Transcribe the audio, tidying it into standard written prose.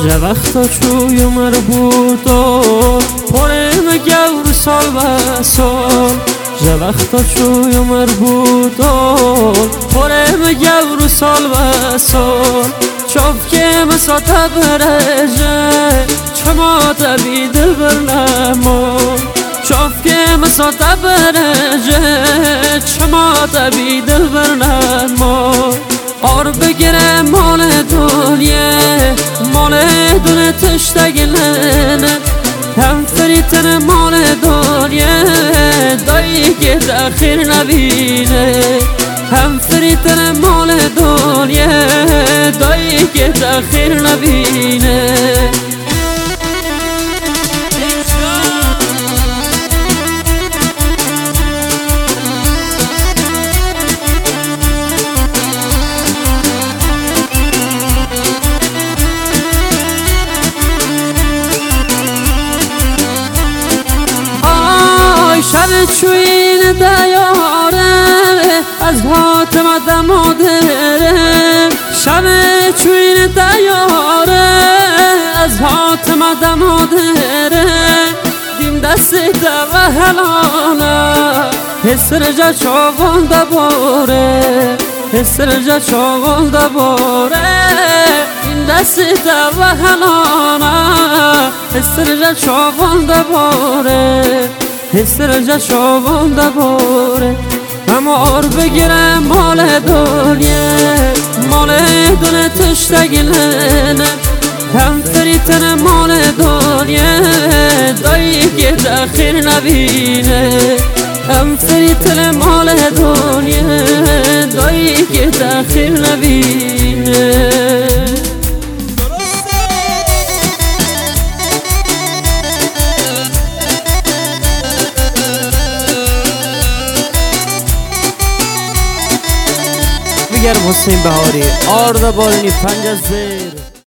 جا وقتا چوی مربوطو پرم گور سال و سال جا وقتا چوی مربوطو پرم گور سال و سال چوف که مساتا برجه چما تبی دل برنمو چوف که مساتا برجه چما تبی دل برنمو آر بگیره مال دنیا تشتگلنه هم فریتن مال دنیا دایی که تأخیر نبینه هم فریتن مال دنیا دایی که تأخیر نبینه شب چوین دیاره از حاتم دمادره شب چوین دیاره از حاتم دمادره دیم دست دو هلانه حسر جا چاوان دباره حسر جا چاوان دباره دیم دست دو هلانه حسر جا چاوان دباره حسر جا چاوان دباره هم آر بگیره مال دنیا تشتگلنه هم فریتن مال دنیا دایی که تأخیر نبینه هم فریتن مال دنیا دایی که تأخیر نبینه حسین بهاری آردا بالنی 50